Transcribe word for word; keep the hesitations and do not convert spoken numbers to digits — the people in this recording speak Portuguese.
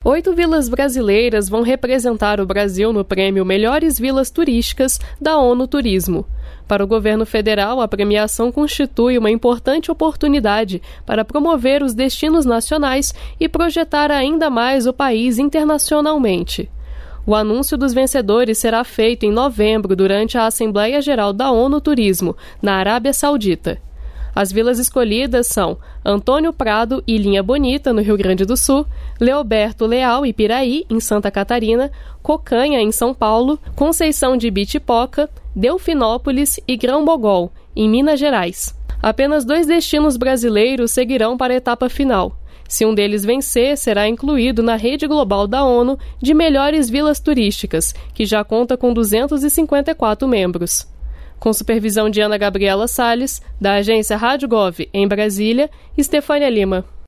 Oito vilas brasileiras vão representar o Brasil no prêmio Melhores Vilas Turísticas da ONU Turismo. Para o governo federal, a premiação constitui uma importante oportunidade para promover os destinos nacionais e projetar ainda mais o país internacionalmente. O anúncio dos vencedores será feito em novembro, durante a Assembleia Geral da ONU Turismo, na Arábia Saudita. As vilas escolhidas são Antônio Prado e Linha Bonita, no Rio Grande do Sul, Leoberto Leal e Piraí, em Santa Catarina, Cocanha, em São Paulo, Conceição de Ibitipoca, Delfinópolis e Grão-Mogol, em Minas Gerais. Apenas dois destinos brasileiros seguirão para a etapa final. Se um deles vencer, será incluído na rede global da ONU de melhores vilas turísticas, que já conta com duzentos e cinquenta e quatro membros. Com supervisão de Ana Gabriela Salles, da agência Rádio Gov em Brasília, Estefânia Lima.